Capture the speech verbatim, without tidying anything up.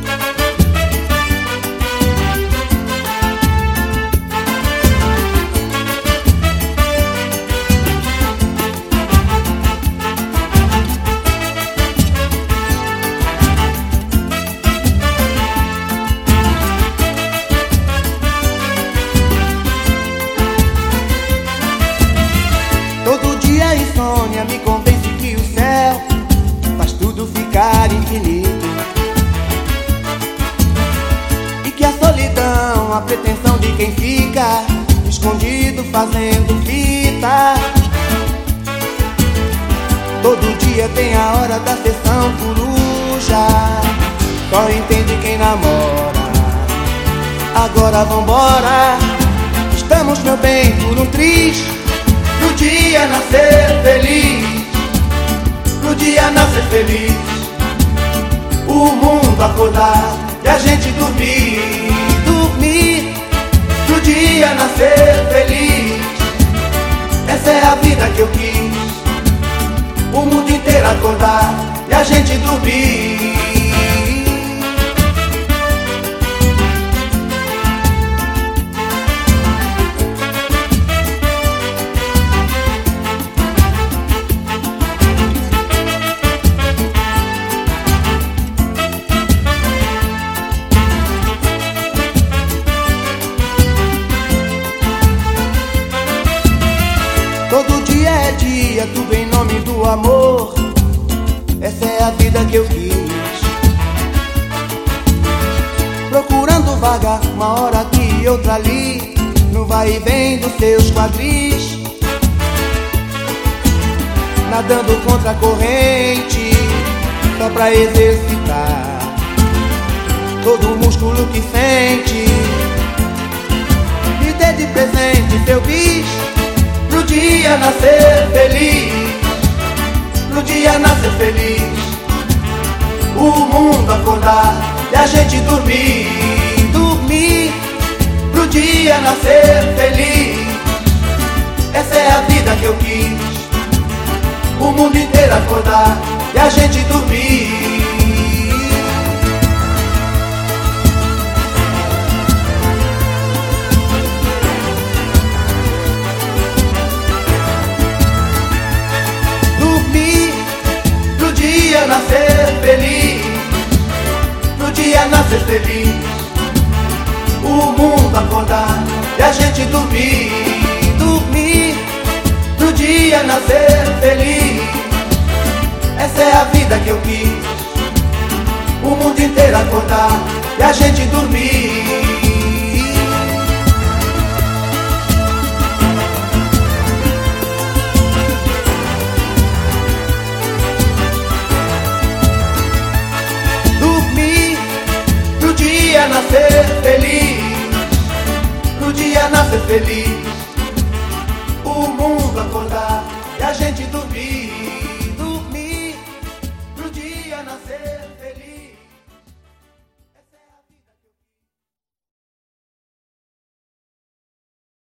Todo dia a insônia me convence que o céu faz tudo ficar infinito, e que a solidão, a pretensão de quem fica escondido fazendo fita. Todo dia tem a hora da sessão coruja, só entende quem namora. Agora vambora, estamos, meu bem, por um triz. Pro dia nascer feliz, pro dia nascer feliz, o mundo acordar e a gente dormir, dormir. Pro dia nascer feliz, essa é a vida que eu quis, o mundo inteiro acordar e a gente dormir. Todo dia é dia, tudo em nome do amor, essa é a vida que eu quis. Procurando vaga, uma hora aqui e outra ali, no vai e vem dos seus quadris. Nadando contra a corrente, só pra exercitar todo o músculo que sente. Me dê de presente seu bicho, pro dia nascer feliz, pro dia nascer feliz, o mundo acordar e a gente dormir, dormir. Pro dia nascer feliz, essa é a vida que eu quis, o mundo inteiro acordar e a gente dormir. Nascer feliz, pro dia nascer feliz, o mundo acordar e a gente dormir, dormir. Pro dia nascer feliz, essa é a vida que eu quis, o mundo inteiro acordar e a gente dormir. Nascer feliz, pro dia nascer feliz, o mundo acordar.